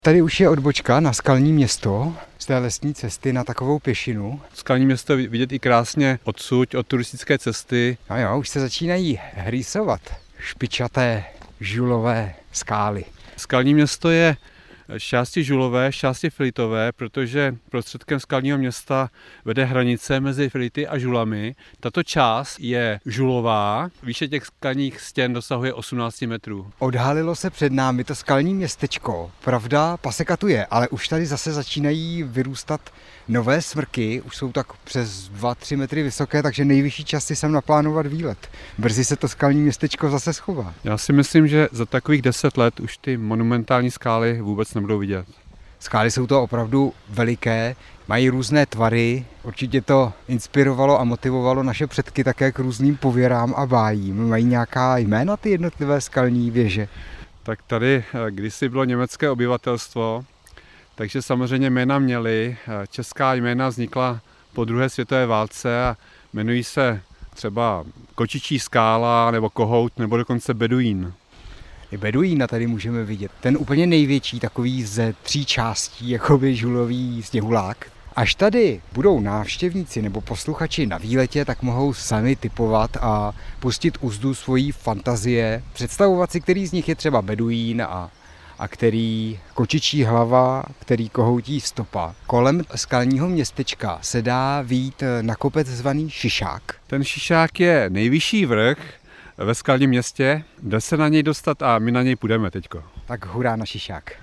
Tady už je odbočka na Skalní Město z té lesní cesty na takovou pěšinu. Skalní Město vidět i krásně odsud, od turistické cesty. No jo, už se začínají rýsovat špičaté žulové skály. Skalní Město je šťásti žulové, šťásti filitové, protože prostředkem Skalního Města vede hranice mezi fility a žulami. Tato část je žulová, výše těch skalních stěn dosahuje 18 metrů. Odhalilo se před námi to skalní městečko. Pravda, paseka tu je, ale už tady zase začínají vyrůstat nové smrky. Už jsou tak přes 2-3 metry vysoké, takže nejvyšší čas si sem naplánovat výlet. Brzy se to skalní městečko zase schová. Já si myslím, že za takových 10 let už ty monumentální skály vůbec nebudou vidět. Skály jsou to opravdu veliké, mají různé tvary. Určitě to inspirovalo a motivovalo naše předky také k různým pověrám a bájím. Mají nějaká jména ty jednotlivé skalní věže? Tak tady kdysi bylo německé obyvatelstvo, takže samozřejmě jména měli. Česká jména vznikla po druhé světové válce a jmenují se třeba Kočičí skála, nebo Kohout, nebo dokonce Beduín. I beduína tady můžeme vidět. Ten úplně největší, takový ze 3 částí, jakoby žulový sněhulák. Až tady budou návštěvníci nebo posluchači na výletě, tak mohou sami tipovat a pustit úzdu svojí fantazie, představovat si, který z nich je třeba beduín a který kočičí hlava, který kohoutí stopa. Kolem skalního městečka se dá vyjít na kopec zvaný Šišák. Ten Šišák je nejvyšší vrch ve Skalním Městě, jde se na něj dostat a my na něj půjdeme teďko. Tak hurá na Šišák.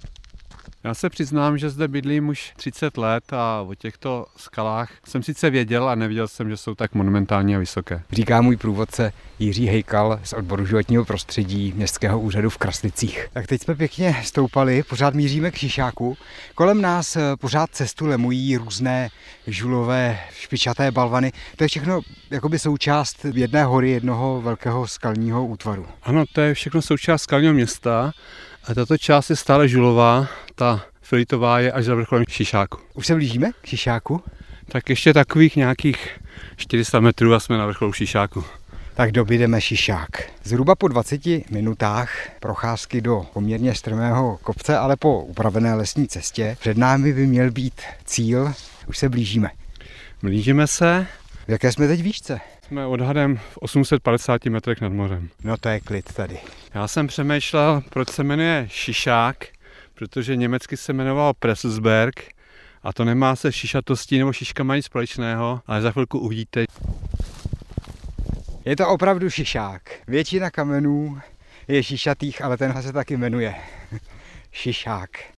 Já se přiznám, že zde bydlím už 30 let a o těchto skalách jsem sice věděl a nevěděl jsem, že jsou tak monumentální a vysoké. Říká můj průvodce Jiří Hejkal z odboru životního prostředí Městského úřadu v Kraslicích. Tak teď jsme pěkně stoupali, pořád míříme k Šišáku. Kolem nás pořád cestu lemují různé žulové špičaté balvany. To je všechno jakoby součást jedné hory, jednoho velkého skalního útvaru. Ano, to je všechno součást Skalního Města a tato část je stále žulová, ta filitová je až za vrcholem Šišáku. Už se blížíme k Šišáku? Tak ještě takových nějakých 400 metrů a jsme na vrcholu Šišáku. Tak dobydeme Šišák. Zhruba po 20 minutách procházky do poměrně strmého kopce, ale po upravené lesní cestě před námi by měl být cíl. Už se blížíme. Blížíme se. V jaké jsme teď výšce? Jsme odhadem v 850 metrech nad mořem. No to je klid tady. Já jsem přemýšlel, proč se jmenuje Šišák, protože německy se jmenoval Presselsberg a to nemá se šišatostí nebo šiškama nic společného, ale za chvilku uvidíte. Je to opravdu Šišák. Většina kamenů je šišatých, ale tenhle se taky jmenuje Šišák.